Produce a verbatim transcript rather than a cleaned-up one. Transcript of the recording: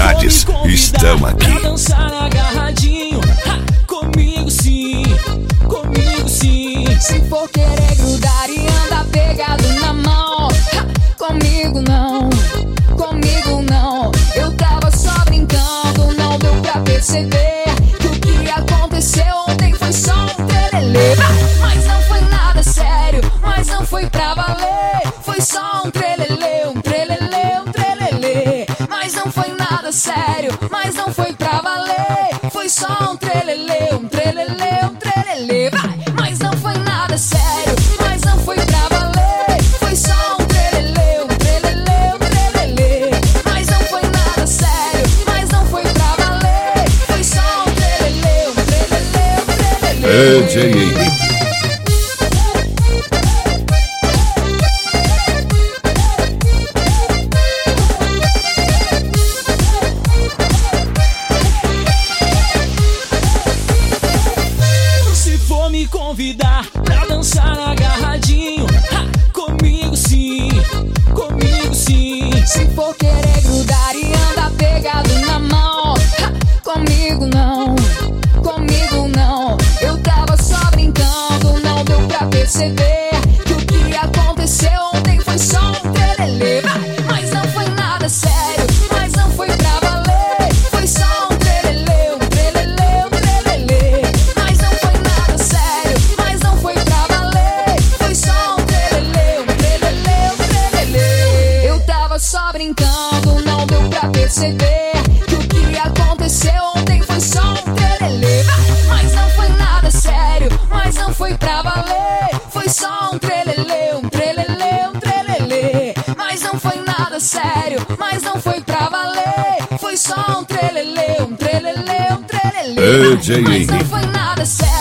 novidades estão aqui. Pra dançar agarradinho, ha, comigo sim, comigo sim. Se for querer grudar e andar pegado na mão, ha, comigo não, comigo não. Eu tava só brincando, não deu pra perceber que o que aconteceu ontem foi só um trelelê. Mas não foi nada sério, mas não foi pra valer. Foi só um trelelê, um trelelê, um trelelê. Mas não foi nada sério, mas não foi pra valer. Foi só um trelelê, um trelelê, um trelelê. Vai! Mas não foi nada sério, mas não foi pra valer. Foi só um trelelê, um trelelê, um trelelê. Mas não foi nada sério, mas não foi pra valer. Foi só um trelelê, um trelelê, um trelelê. D J Henrique. Me convidar pra dançar agarradinho, ha, comigo sim, comigo sim. Se for querer grudar e andar pegado na mão, ha, comigo não, comigo não. Eu tava só brincando, não deu pra perceber que o que aconteceu ontem foi só um trelelê. Mas não foi nada sério, mas não foi pra valer. Foi só um trelelê, um trelelê, um trelelê. Mas não foi nada sério, mas não foi pra valer. Foi só um trelelê, um trelelê, um trelelê. Eu tava só brincando, não deu pra perceber que o que aconteceu ontem foi só um trelelê. Mas não foi nada sério, mas não foi pra valer. Foi só um trelelê, um trelelê, um trelelê. Mas não foi nada sério, mas não foi pra valer. Foi só um trelelê, um trelelê, um trelelê. D J Mas não Henrique. foi nada sério.